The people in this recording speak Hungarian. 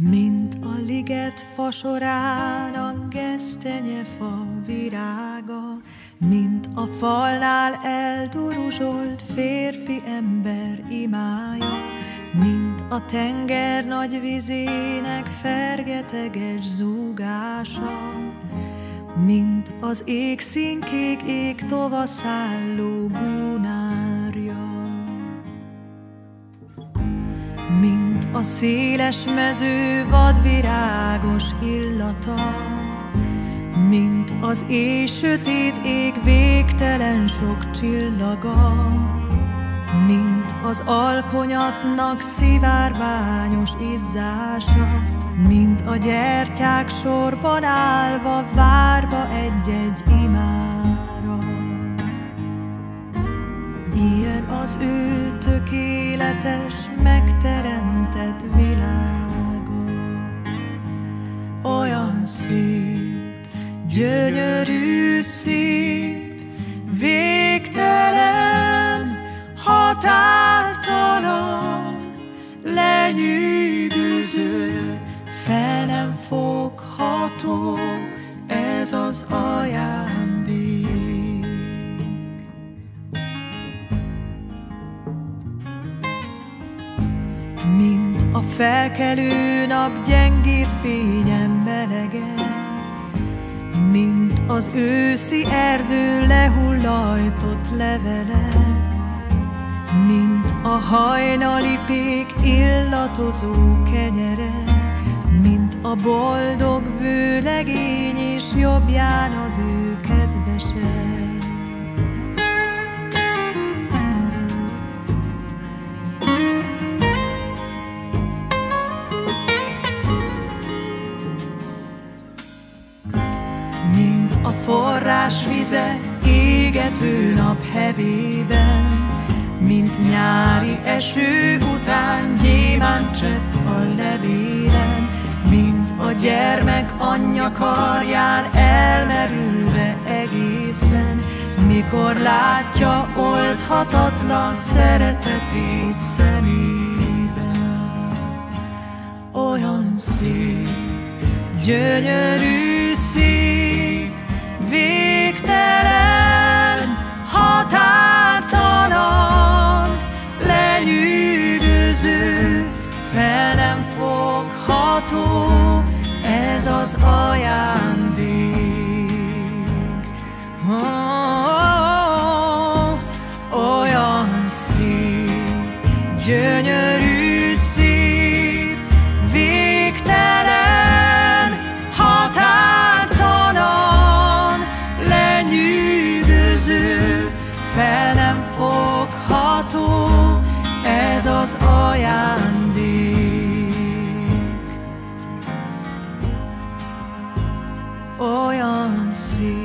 Mint a liget fasorán a gesztenyefa virága, mint a falnál elduruzsolt férfi ember imája, mint a tenger nagy vizének fergeteges zúgása, mint az égszínkék ég tovaszálló gúnárja, mint a széles mező vadvirágos illata, mint az éjsötét ég végtelen sok csillaga, mint az alkonyatnak szivárványos izzása, mint a gyertyák sorban állva várva egy-egy imára. Ilyen az ő tökéletes, megteremtett világa. Olyan szép, gyönyörű, szép, végtelen, határtalan, lenyűgöző, fel nem fogható ez az ajándék. Mint a felkelő nap gyengít fényen melege, mint az őszi erdő lehullajtott levele, mint a hajnali pék illatozó kenyere, mint a boldog vőlegény és jobbján az ő kedvese. Mint a forrás vize égető nap hevében, mint nyári eső után gyémántcsepp a levélen, mint a gyermek anyja karján elmerülve egészen, mikor látja oldhatatlan szeretetét szemében. Olyan szép, gyönyörű, szép, végtelen, határtalan, lenyűgöző, fel nem fogható ez az ajándék. Olyan szép, gyönyörű, szép, végtelen, határtalan, lenyűgöző, fel nem fogható ez az ajándék. Olyan szép.